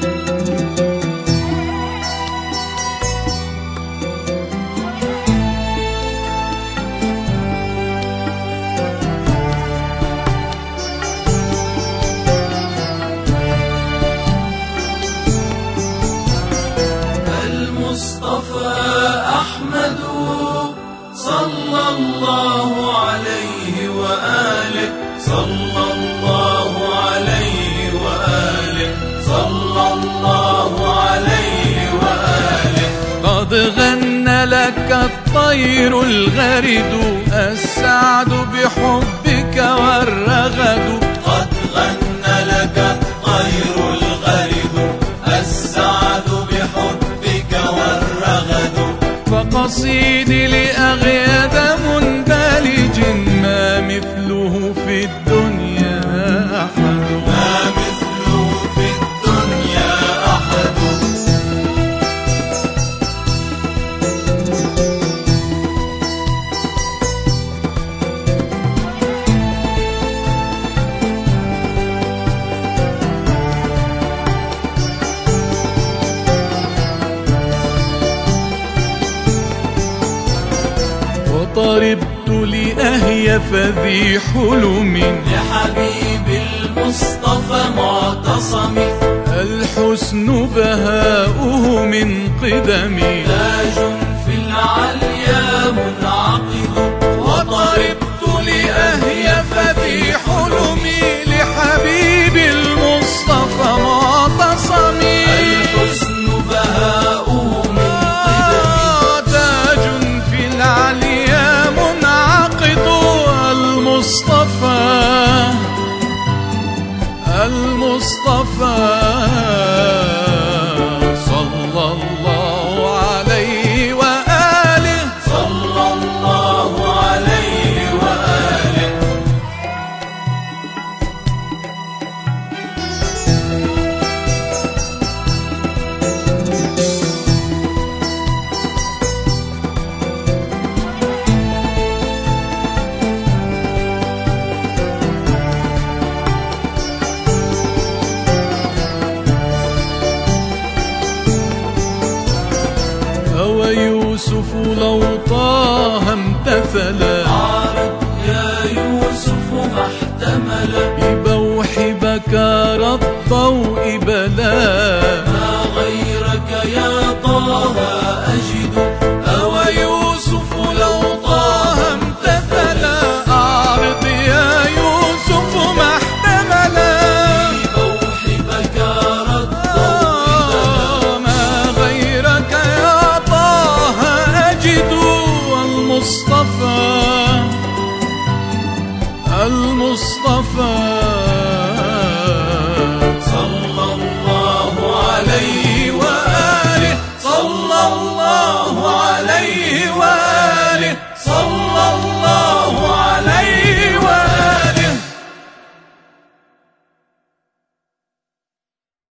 المصطفى أحمد صلى الله عليه وآله، صلى الله عليه وآله، صلى الله عليه وآله. قد غنى لك الطير الغرد، السعد بحبك والرغد. قد غنى لك الطير الغرد، السعد بحبك والرغد. فقصيدي لأغيد مندلج، ما مثله في الدنيا أحد، ما مثله في الدنيا أحد. وطربت لأهيف ذي حلم، لحبيب المصطفى معتصم. الحسن بهاؤه من قدم، تاج في العليا منعقد. وطربت لأهيف ذي حلم، لحبيب المصطفى معتصم. الحسن بهاؤه من قدم، تاج في العليا منعقد. المصطفى صلى الله عليه وآله، صلى الله عليه وآله. ويوسف لو طه امتثلا، عارض يا يوسف ما احتمل. ببوح بكار الضوء بلا، ما غيرك يا طه أجد. أو يوسف لو طه امتثلا، أعرض يا يوسف ما احتملا. ببوح بكار الضوء بلا، ما غيرك يا طه أجد. المصطفى صلى الله عليه وآله، صلى الله عليه وآله، صلى الله